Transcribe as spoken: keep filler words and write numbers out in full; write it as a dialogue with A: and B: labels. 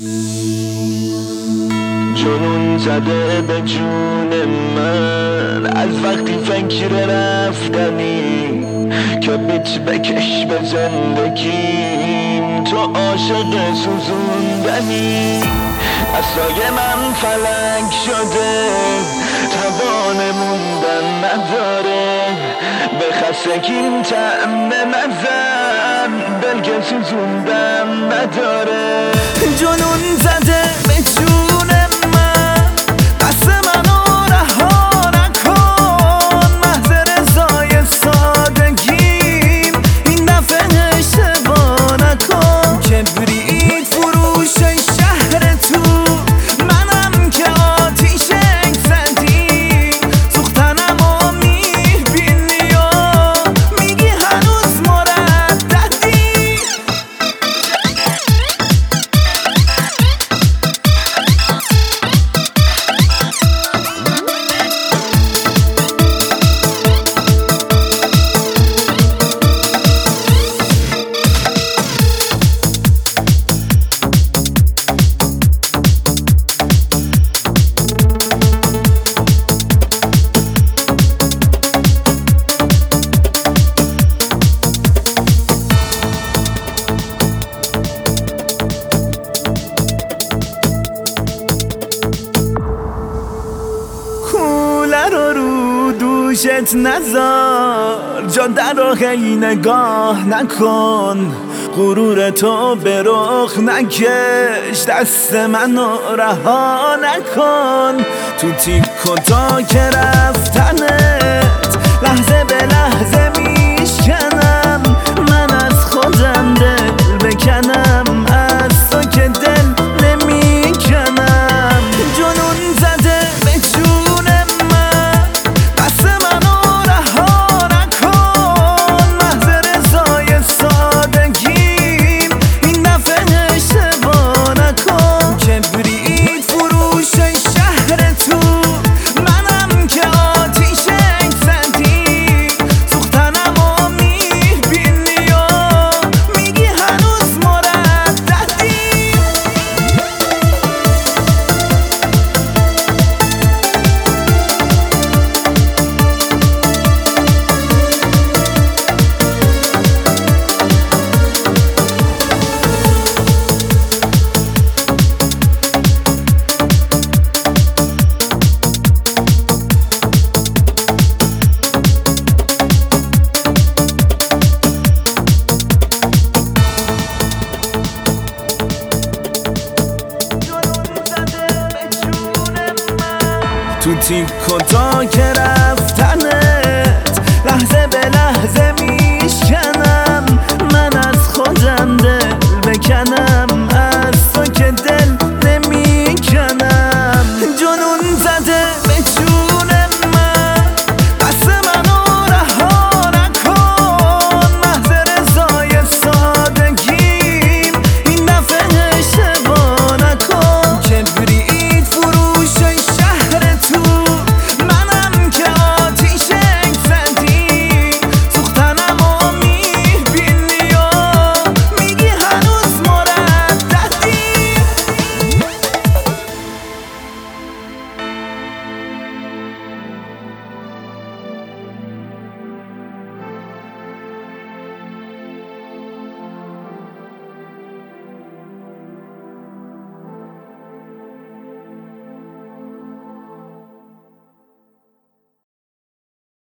A: جنون زده به جون من از وقتی فکر رفتنی که بیت بکش به زندگیم، تو عاشق سوزوندنی. عصای من فلک شده توان موندن نداره، به خستگیم طعم مزن دل که سوزوندن نداره.
B: جنون زده به جون من دست منو رها نکن، محض رضای سادگیم این دفعه اشتباه نکن. کبریت فروش شهر تو منم که آتیشک زدی، سوختنم و میبینی و میگی هنوز مرددی. رو رو دوشت نذار، جان در راهی نگاه نکن، غرور تو به رخ نکش، دست منو رها نکن. تو تیک و تاک رفتنت لحظه به لحظه میشکنم، من از خودم دل بکنم، از تو که دل نمیکنم. جنون زده به جون من دست منو رها نکن، محض رضای سادگیم این دفعه اشتباه نکن. کبریت فروش شهر تو منم که آتیشک زدی، سوختنم و میبینی و میگی هنوز مرددی. تو تیک و تاک رفتنت لحظه به لحظه میشکنم، من از خودم دل بکنم،